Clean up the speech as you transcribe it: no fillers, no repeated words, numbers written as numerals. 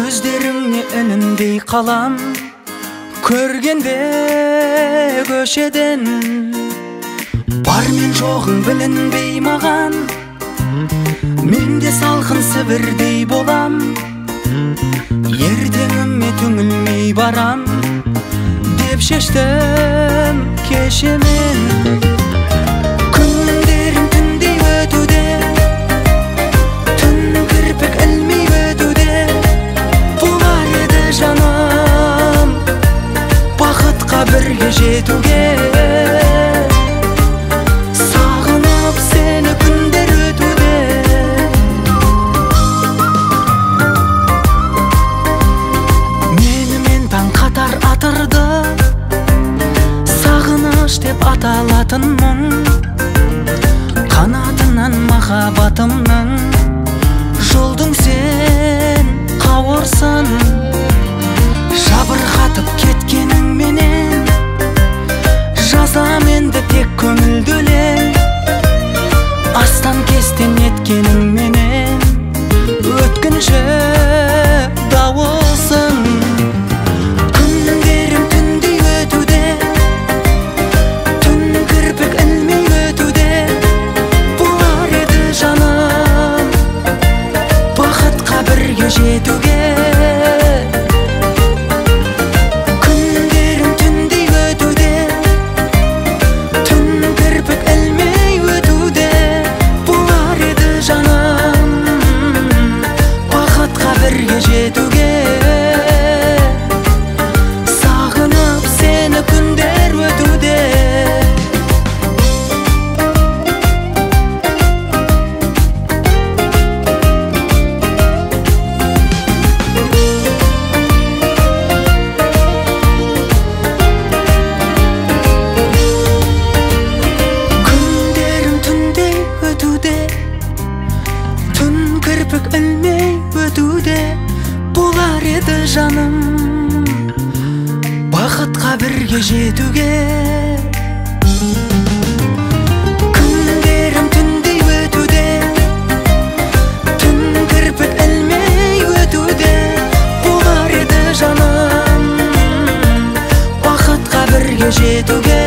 Көздеріңне ілінбей қалам, көргенде көшеден. Бар мен жоғың білінбей маған, менде салқын Сібірдей болам. Ертеңіме түңілмей барам деп шештім кеше мен. Күндерім түндей өтуде, түн кірпік ілмей өтуде. Болар еді жаным бақытқа бірге жетуге. Сағынып сені күндер өтуде. Менімен таң қатар атырды, сағыныш деп аталатын мұң. Қанатынан махаббатымның жолдың сен қауырсын. Жабырқатып кеткеніңменен жазам енді тек көңілді өлең. Астан кестен еткеніңменен өткінші дауылсың. Күндерім түндей өтуде, түн кірпік ілмей өтуде. Болар еді жаным бақытқа бірге жетуге. Күндерім түндей өтуде, түн кірпік ілмей өтуде. Болар еді жаным бақытқа бірге жетуге. Сағынып сені күндер өтуде. Күндерім түндей өтуде, түн кірпік ілмей өтуде. Болар еді жаным бақытқа бірге жетуге. Күндерім түндей өтуде, түн кірпік ілмей өтуде. Болар еді жаным бақытқа бірге жетуге.